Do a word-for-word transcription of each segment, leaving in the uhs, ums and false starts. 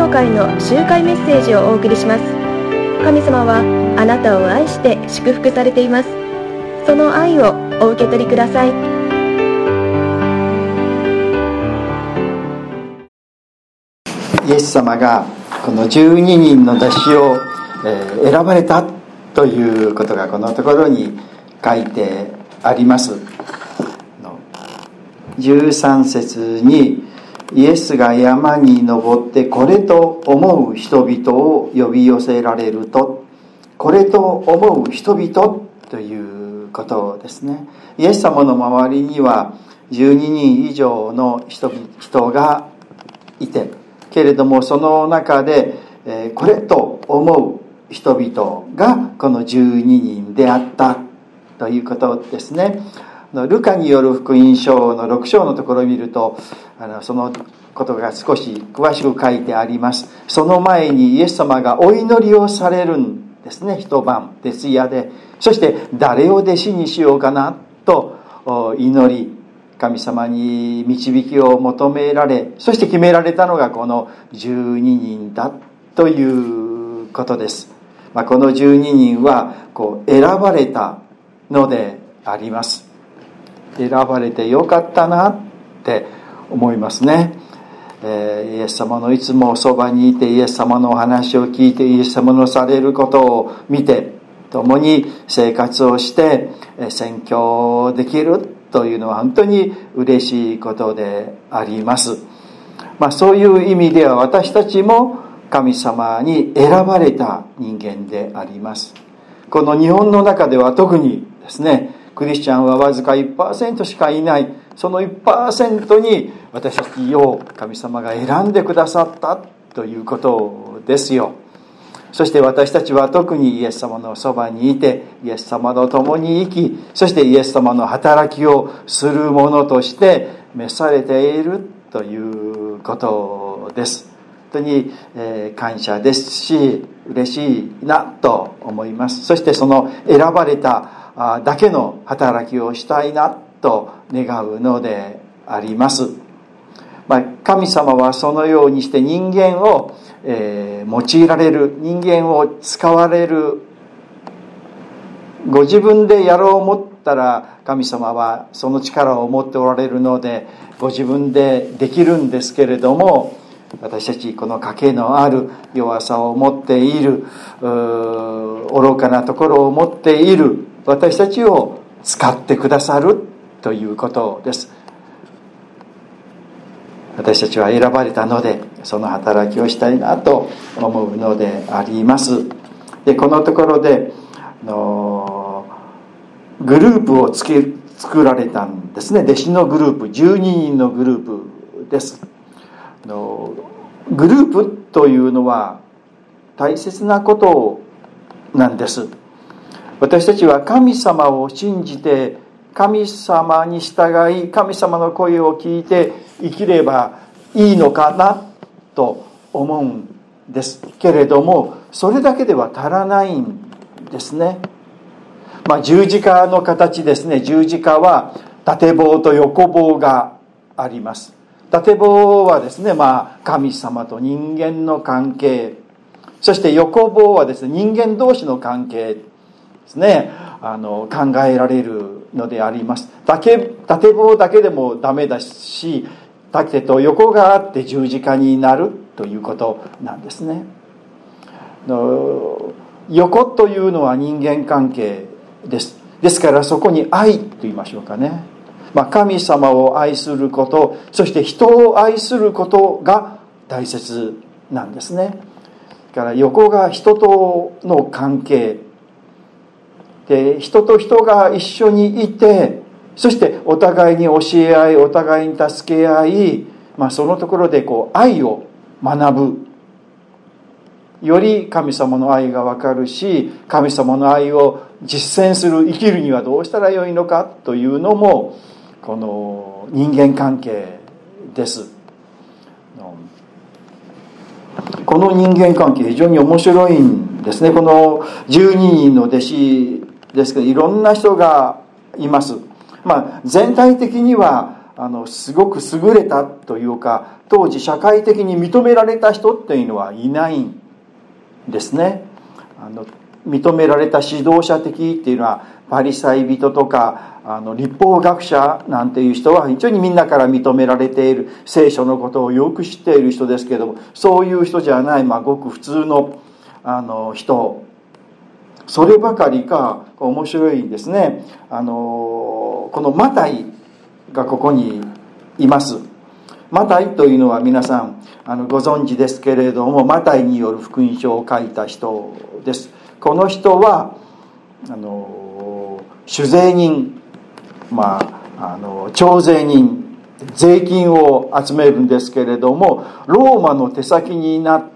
教会の集会メッセージをお送りします。神様はあなたを愛して祝福されています。その愛をお受け取りください。 イエス様がこのじゅうににんの弟子を、えー、選ばれたということがこのところに書いてあります。じゅうさん節にイエスが山に登ってこれと思う人々を呼び寄せられると、これと思う人々ということですね。イエス様の周りにはじゅうににん以上の人々がいて、けれどもその中で、えー、これと思う人々がこのじゅうににんであったということですね。ルカによる福音書のろく章のところを見ると、あのそのことが少し詳しく書いてあります。その前にイエス様がお祈りをされるんですね。一晩徹夜で、そして誰を弟子にしようかなと祈り、神様に導きを求められ、そして決められたのがこのじゅうににんだということです。まあ、このじゅうににんはこう選ばれたのであります。選ばれてよかったなって思いますね。えー、イエス様のいつもそばにいて、イエス様のお話を聞いて、イエス様のされることを見て、共に生活をして宣教できるというのは本当に嬉しいことであります。まあ、そういう意味では私たちも神様に選ばれた人間であります。この日本の中では特にですね、クリスチャンはわずか いちパーセント しかいない。その いちパーセント に私たちを神様が選んでくださったということですよ。そして私たちは特にイエス様のそばにいて、イエス様と共に生き、そしてイエス様の働きをするものとして召されているということです。本当に、えー、感謝ですし、嬉しいなと思います。そしてその選ばれただけの働きをしたいなと願うのであります。まあ、神様はそのようにして人間を、えー、用いられる、人間を使われる、ご自分でやろう思ったら神様はその力を持っておられるのでご自分でできるんですけれども、私たちこの賭けのある弱さを持っている、愚かなところを持っている私たちを使ってくださるということです。私たちは選ばれたのでその働きをしたいなと思うのであります。で、このところでのグループをつけ作られたんですね。弟子のグループ、じゅうににんのグループです。のグループというのは大切なことなんです。私たちは神様を信じて、神様に従い、神様の声を聞いて生きればいいのかなと思うんですけれども、それだけでは足らないんですね。まあ、十字架の形ですね。十字架は縦棒と横棒があります。縦棒はですね、まあ、神様と人間の関係、そして横棒はですね、人間同士の関係ですね、あの考えられるのであります。縦棒だけでもダメだし、縦と横があって十字架になるということなんですね。横というのは人間関係です。ですからそこに愛と言いましょうかね。まあ、神様を愛すること、そして人を愛することが大切なんですね。だから横が人との関係で、人と人が一緒にいて、そしてお互いに教え合い、お互いに助け合い、まあ、そのところでこう愛を学ぶ。より神様の愛が分かるし、神様の愛を実践する、生きるにはどうしたらよいのかというのもこの人間関係です。この人間関係非常に面白いんですね。このじゅうににんの弟子ですけど、いろんな人がいます。まあ、全体的にはあのすごく優れたというか、当時社会的に認められた人っていうのはいないんですね。あの認められた指導者的っていうのはパリサイ人とかあの律法学者なんていう人は非常にみんなから認められている、聖書のことをよく知っている人ですけども、そういう人じゃない、まあ、ごく普通の、あの人、そればかりか面白いんですね。あのこのマタイがここにいます。マタイというのは皆さんあのご存知ですけれども、マタイによる福音書を書いた人です。この人はあの酒税人、まあ、あの徴税人、税金を集めるんですけれども、ローマの手先になって、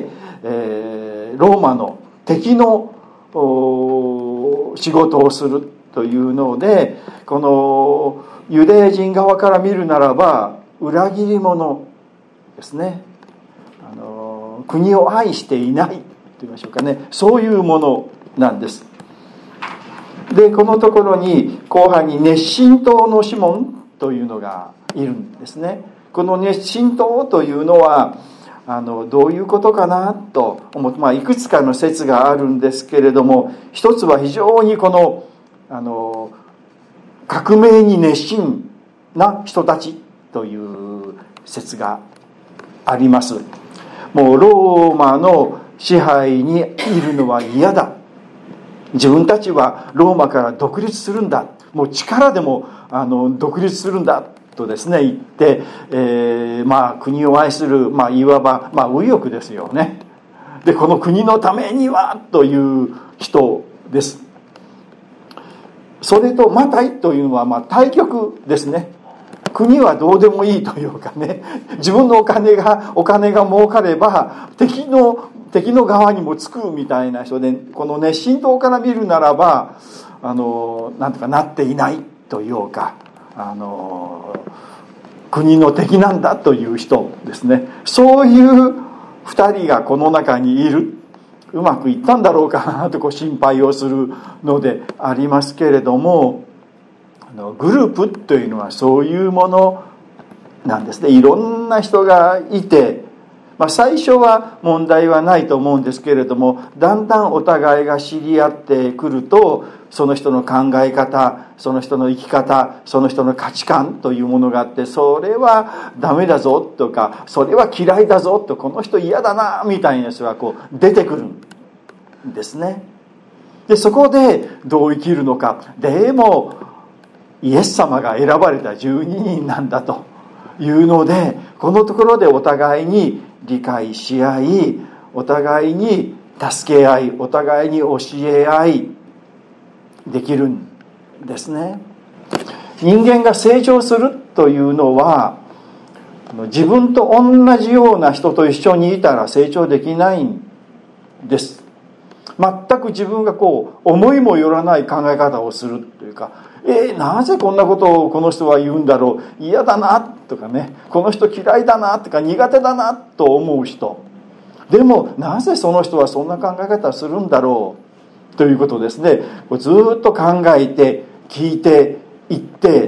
えー、ローマの敵の仕事をするというので、このユダヤ人側から見るならば裏切り者ですね。あの国を愛していないと言いましょうかね、そういうものなんです。でこのところに後半に熱心党のシモンというのがいるんですね。この熱心党というのはあのどういうことかなと思って、まあ、いくつかの説があるんですけれども、一つは非常にこのあの革命に熱心な人たちという説があります。もうローマの支配にいるのは嫌だ、自分たちはローマから独立するんだ、もう力でもあの独立するんだとですね言って、えー、まあ国を愛する、まあいわばまあ右翼ですよね。でこの国のためにはという人です。それとマタイというのはまあ対極ですね。国はどうでもいいというかね、自分のお金がお金が儲かれば敵の敵の側にもつくみたいな人で、この熱心党から見るならばあのなんとかなっていないというか、あの国の敵なんだという人ですね。そういう二人がこの中にいる。うまくいったんだろうかなとこう心配をするのでありますけれども、あのグループというのはそういうものなんですね。いろんな人がいて、まあ、最初は問題はないと思うんですけれども、だんだんお互いが知り合ってくると、その人の考え方、その人の生き方、その人の価値観というものがあって、それはダメだぞとか、それは嫌いだぞと、この人嫌だなみたいな人がこう出てくるんですね。でそこでどう生きるのか。でもイエス様が選ばれたじゅうににんなんだというので、このところでお互いに理解し合い、お互いに助け合い、お互いに教え合いできるんですね。人間が成長するというのは、自分と同じような人と一緒にいたら成長できないんです。全く自分がこう思いもよらない考え方をするというか、えー、なぜこんなことをこの人は言うんだろう、嫌だなとかね、この人嫌いだなとか苦手だなと思う人、でもなぜその人はそんな考え方をするんだろうということですね。ずっと考えて聞いていって、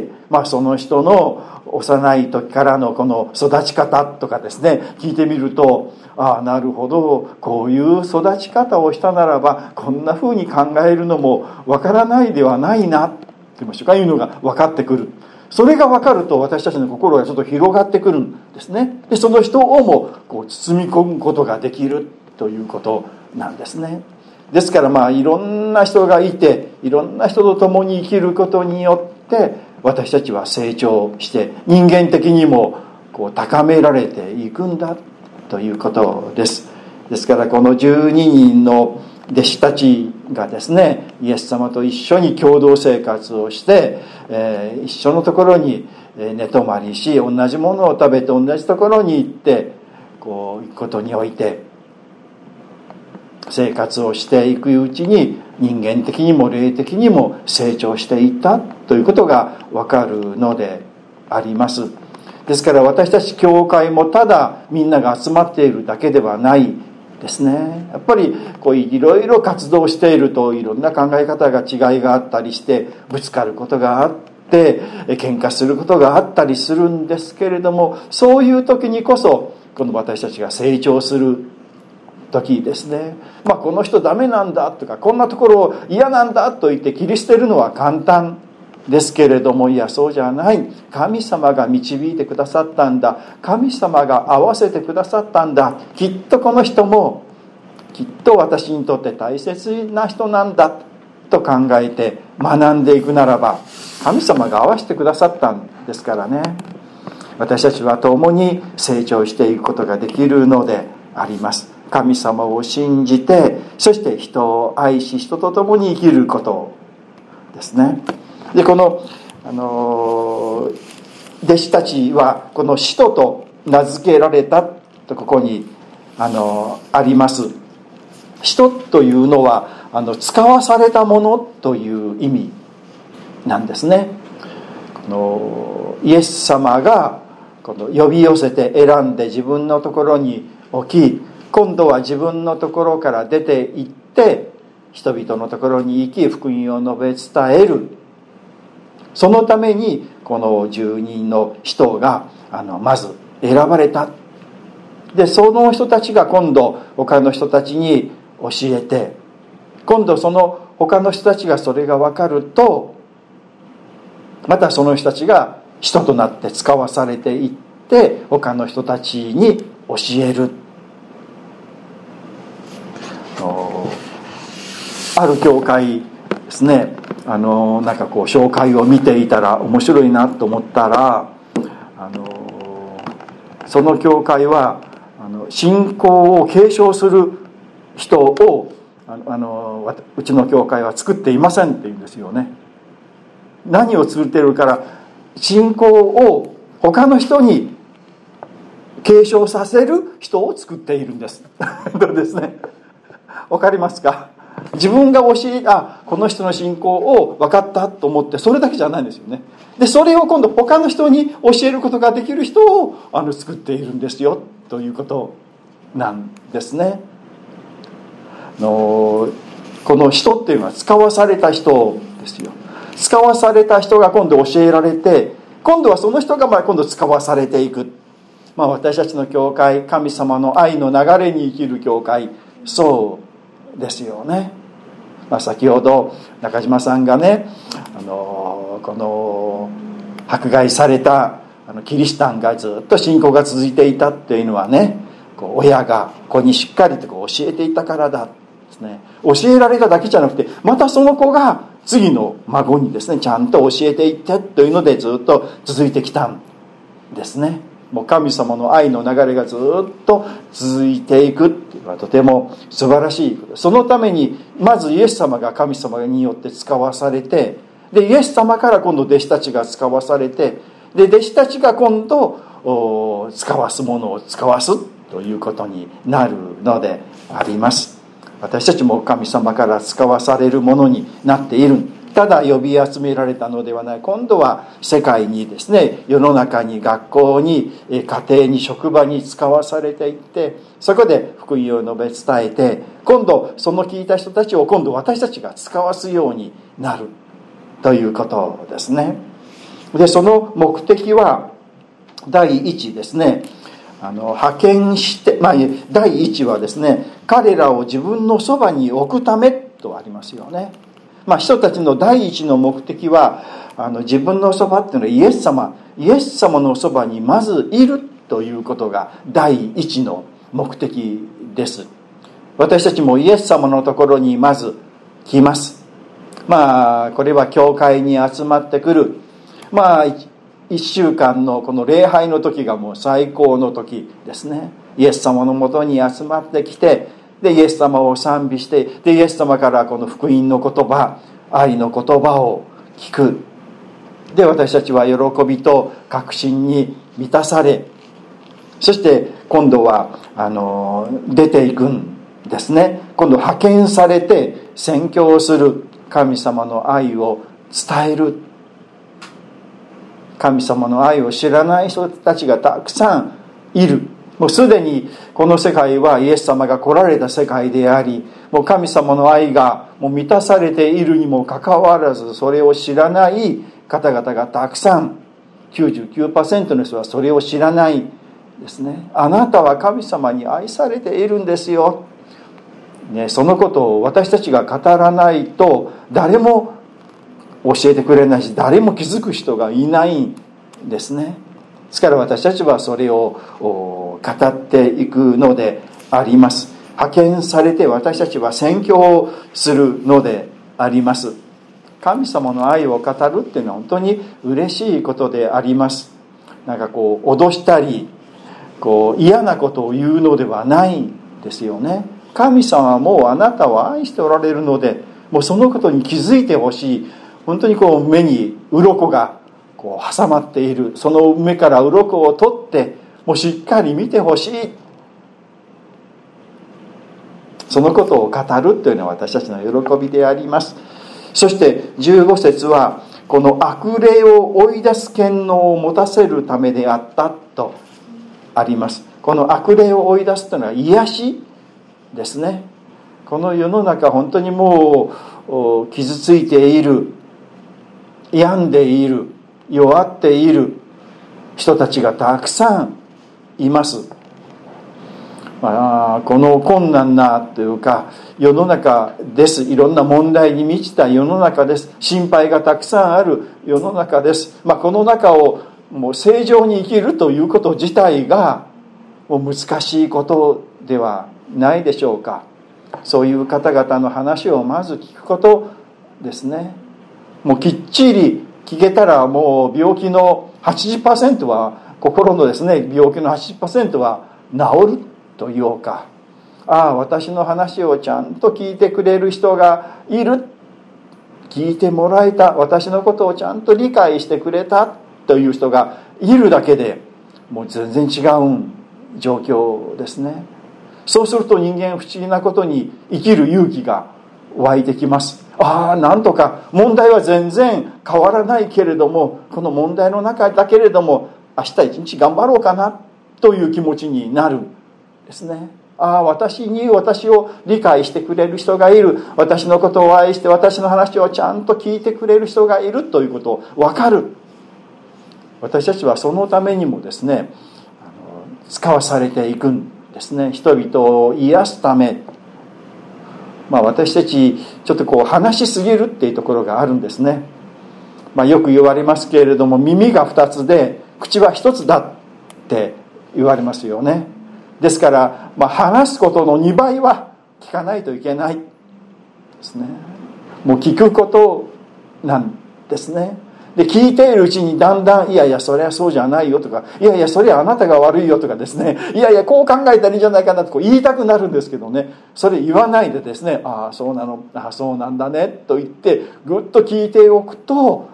まあ、その人の幼い時からのこの育ち方とかですね聞いてみると、ああなるほど、こういう育ち方をしたならばこんな風に考えるのもわからないではないなと言いましょうか、いうのが分かってくる。それが分かると私たちの心がちょっと広がってくるんですね。でその人をもこう包み込むことができるということなんですね。ですからまあいろんな人がいて、いろんな人と共に生きることによって私たちは成長して人間的にもこう高められていくんだということです。ですからこのじゅうににんの弟子たちがですね、イエス様と一緒に共同生活をして、えー、一緒のところに寝泊まりし、同じものを食べて同じところに行ってこう行くことにおいて生活をしていくうちに人間的にも霊的にも成長していったということがわかるのであります。ですから私たち教会もただみんなが集まっているだけではないですね。やっぱりこういろいろ活動しているといろんな考え方が違いがあったりしてぶつかることがあっって喧嘩することがあったりするんですけれども、そういう時にこそこの私たちが成長する時ですね。まあこの人ダメなんだとか、こんなところ嫌なんだと言って切り捨てるのは簡単ですけれども、いやそうじゃない。神様が導いてくださったんだ、神様が合わせてくださったんだ、きっとこの人もきっと私にとって大切な人なんだと考えて学んでいくならば、神様が合わせてくださったんですからね。私たちは共に成長していくことができるのであります。神様を信じて、そして人を愛し、人と共に生きることですね。でこの、あの弟子たちはこの使徒と名付けられたとここに、あのあります。使徒というのはあの使わされたものという意味なんですね。このイエス様がこの呼び寄せて選んで自分のところに置き、今度は自分のところから出て行って人々のところに行き福音を述べ伝える。そのためにこのじゅうにんの人があのまず選ばれた。でその人たちが今度他の人たちに教えて、今度その他の人たちがそれが分かると、またその人たちが使徒となって使わされていって他の人たちに教える。ある教会ですね、あのなんかこう紹介を見ていたら面白いなと思ったら、あのその教会はあの信仰を継承する人をあのあのうちの教会は作っていませんって言うんですよね。何を作っているから、信仰を他の人に継承させる人を作っているんですどうですね、わかりますか？自分が教え、あ、この人の信仰を分かったと思ってそれだけじゃないんですよね。でそれを今度他の人に教えることができる人をあの作っているんですよということなんですね。のこの人っていうのは使わされた人ですよ。使わされた人が今度教えられて、今度はその人がまあ今度使わされていく。まあ私たちの教会、神様の愛の流れに生きる教会、そうですよね。まあ、先ほど中島さんがね、あのこの迫害されたあのキリシタンがずっと信仰が続いていたっていうのはね、こう親が子にしっかりとこう教えていたからだですね。教えられただけじゃなくて、またその子が次の孫にですねちゃんと教えていってというのでずっと続いてきたんですね。もう神様の愛の流れがずっと続いていくっていうのはとても素晴らしいこと。そのためにまずイエス様が神様によって使わされて、でイエス様から今度弟子たちが使わされて、で弟子たちが今度使わすものを使わすということになるのであります。私たちも神様から使わされるものになっている。ただ呼び集められたのではない。今度は世界にですね、世の中に、学校に、家庭に、職場に使わされていって、そこで福音を述べ伝えて、今度その聞いた人たちを今度私たちが使わすようになるということですね。でその目的は第一ですね、あの派遣して、まあ、第一はですね、彼らを自分のそばに置くためとありますよね。まあ、人たちの第一の目的はあの自分のそばっていうのはイエス様イエス様のそばにまずいるということが第一の目的です。私たちもイエス様のところにまず来ます。まあこれは教会に集まってくる、まあ一週間のこの礼拝の時がもう最高の時ですね。イエス様のもとに集まってきて、でイエス様を賛美して、でイエス様からこの福音の言葉、愛の言葉を聞く。で私たちは喜びと確信に満たされ、そして今度はあの出ていくんですね。今度派遣されて宣教する、神様の愛を伝える。神様の愛を知らない人たちがたくさんいる。もうすでにこの世界はイエス様が来られた世界であり、もう神様の愛がもう満たされているにもかかわらず、それを知らない方々がたくさん、きゅうじゅうきゅうパーセント の人はそれを知らないですね。あなたは神様に愛されているんですよ、ね、そのことを私たちが語らないと誰も教えてくれないし、誰も気づく人がいないんですね。ですから私たちはそれを語っていくのであります。派遣されて私たちは宣教をするのであります。神様の愛を語るっていうのは本当に嬉しいことであります。なんかこう脅したりこう嫌なことを言うのではないんですよね。神様はもうあなたを愛しておられるので、もうそのことに気づいてほしい。本当にこう目に鱗がこう挟まっている、その目から鱗を取ってもうしっかり見てほしい、そのことを語るというのは私たちの喜びであります。そしてじゅうご節はこの悪霊を追い出す権能を持たせるためであったとあります。この悪霊を追い出すというのは癒しですね。この世の中本当にもう傷ついている、病んでいる、弱っている人たちがたくさんいます。まあ、この困難なというか世の中です。いろんな問題に満ちた世の中です。心配がたくさんある世の中です。まあ、この中をもう正常に生きるということ自体がもう難しいことではないでしょうか。そういう方々の話をまず聞くことですね。もうきっちり聞けたらもう病気の はちじゅっパーセント は心のですね病気の はちじゅっパーセント は治るというか、ああ私の話をちゃんと聞いてくれる人がいる、聞いてもらえた、私のことをちゃんと理解してくれたという人がいるだけでもう全然違う状況ですね。そうすると人間不思議なことに生きる勇気が湧いてきます。ああなんとか問題は全然変わらないけれども、この問題の中だけれども明日一日頑張ろうかなという気持ちになるですね。ああ私に私を理解してくれる人がいる、私のことを愛して私の話をちゃんと聞いてくれる人がいるということを分かる。私たちはそのためにもですね、あの使わされていくんですね。人々を癒すため、まあ、私たちちょっとこう話しすぎるっていうところがあるんですね。まあ、よく言われますけれども、耳が二つで口は一つだって言われますよね。ですから、まあ、話すことのにばいは聞かないといけないですね。もう聞くことなんですね。で聞いているうちにだんだんいやいやそれはそうじゃないよとか、いやいやそれはあなたが悪いよとかですね、いやいやこう考えたらいいんじゃないかなとこう言いたくなるんですけどね、それ言わないでですね、ああそうなの、ああそうなんだねと言ってぐっと聞いておくと、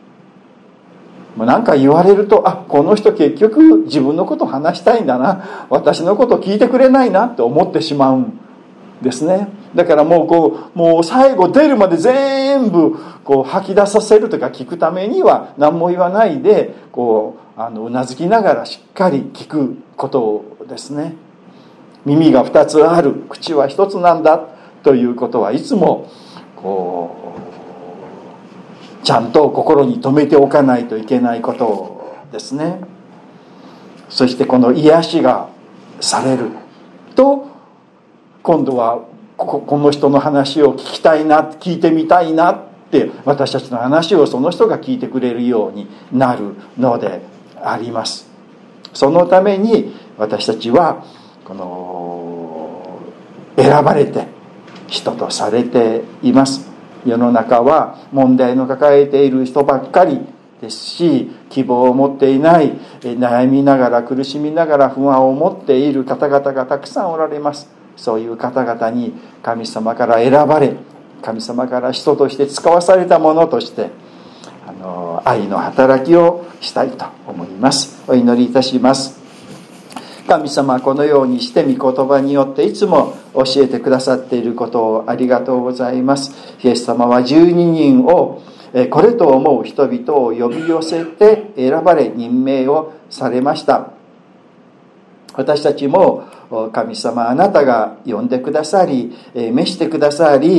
何か言われると、あこの人結局自分のこと話したいんだな、私のこと聞いてくれないなって思ってしまうんですね。だからもうこうもう最後出るまで全部こう吐き出させるとか聞くためには何も言わないでこうあのうなずきながらしっかり聞くことですね。耳が二つある、口は一つなんだということはいつもこうちゃんと心に留めておかないといけないことですね。そしてこの癒しがされると今度はこの人の話を聞きたいな、聞いてみたいなって私たちの話をその人が聞いてくれるようになるのであります。そのために私たちはこの選ばれて人とされています。世の中は問題の抱えている人ばっかりですし、希望を持っていない、悩みながら苦しみながら不安を持っている方々がたくさんおられます。そういう方々に神様から選ばれ、神様から人として使わされたものとしてあの愛の働きをしたいと思います。お祈りいたします。神様はこのようにして御言葉によっていつも教えてくださっていることをありがとうございます。イエス様はじゅうににんをこれと思う人々を呼び寄せて選ばれ任命をされました。私たちも神様あなたが呼んでくださり召してくださり、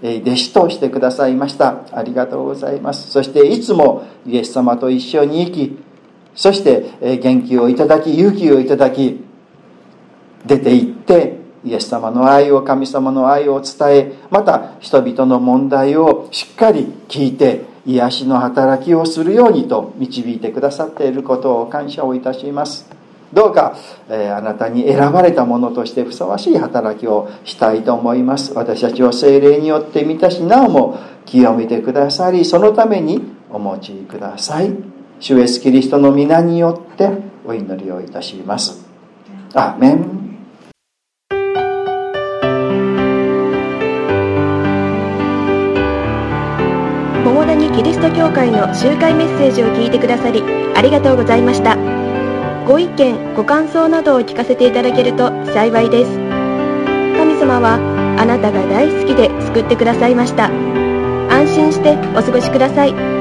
弟子としてくださいました。ありがとうございます。そしていつもイエス様と一緒に生き、そして元気をいただき、勇気をいただき、出て行ってイエス様の愛を、神様の愛を伝え、また人々の問題をしっかり聞いて癒しの働きをするようにと導いてくださっていることを感謝をいたします。どうか、えー、あなたに選ばれたものとしてふさわしい働きをしたいと思います。私たちを聖霊によって満たし、なおも清めてくださり、そのためにお用いください。主イエスキリストの皆によってお祈りをいたします。アーメン。 桃谷キリスト教会の集会メッセージを聞いてくださりありがとうございました。ご意見ご感想などを聞かせていただけると幸いです。神様はあなたが大好きで救ってくださいました。安心してお過ごしください。